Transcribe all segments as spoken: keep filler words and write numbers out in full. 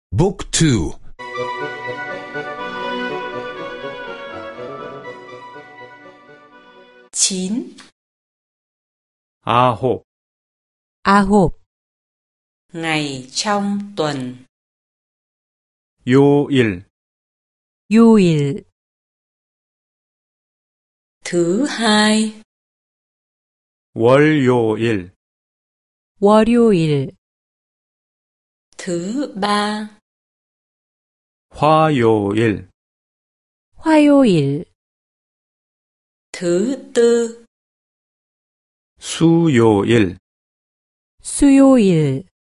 บุ๊กทู chín 아홉 아홉 ngày trong tuần 요일 요일 thứ hai 월요일 월요일 thứ ba 화요일 화요일 thứ tư 수요일 수요일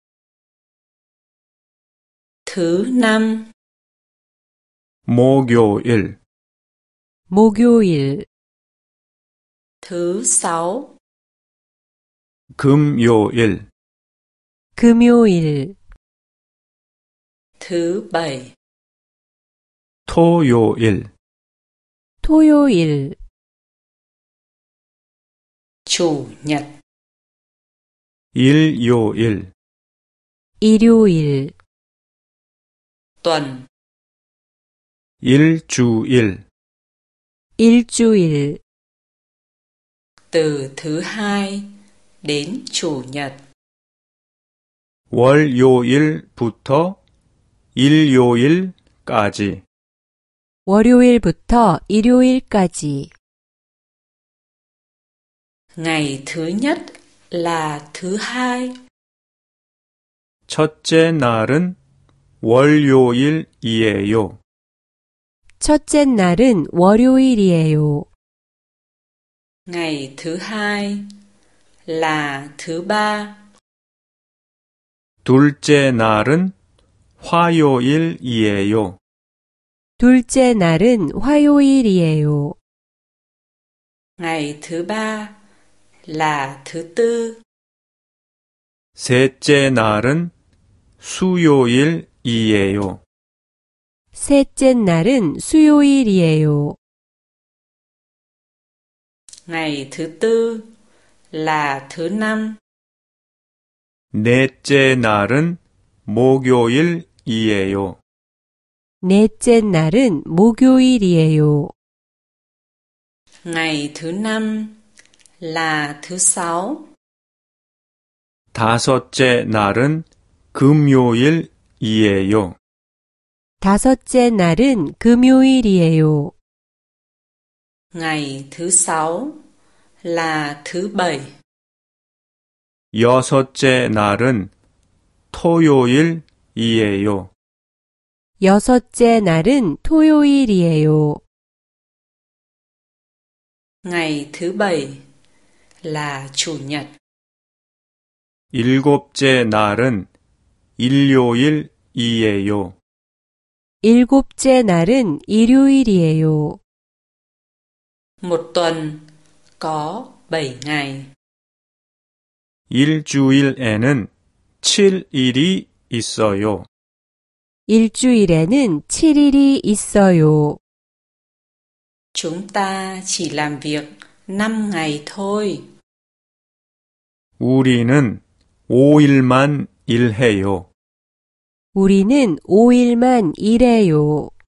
thứ năm 목요일 목요일 thứ sáu 금요일 금요일 thứ bảy 토요일 토요일 chủ nhật 일요일 일요일 tuần 일주일 일주일 từ thứ hai đến chủ nhật 월요일부터 일요일까지 월요일부터 일요일까지 ngày thứ nhất là thứ hai 첫째 날은 월요일이에요. 첫째 날은 월요일이에요. ngày thứ hai là thứ ba 둘째 날은 화요일이에요. 둘째 날은 화요일이에요. ngày thứ ba là thứ tư 셋째 날은 수요일이에요. 셋째 날은 수요일이에요. ngày thứ tư là thứ năm 넷째 날은 목요일이에요. 넷째 날은 목요일이에요. ngày thứ năm là thứ sáu 다섯째 날은 금요일이에요. 다섯째 날은 금요일이에요. ngày thứ sáu là thứ bảy 여섯째 날은 토요일이에요. 여섯째 날은 토요일이에요. ngày thứ bảy là chủ nhật 일곱째 날은 일요일이에요. 일곱째 날은 일요일이에요. một tuần có bảy ngày 일주일에는 칠 일이 있어요. 일주일에는 칠 일이 있어요. chúng ta chỉ làm việc năm ngày thôi 우리는 오 일만 일해요. 우리는 오 일만 일해요.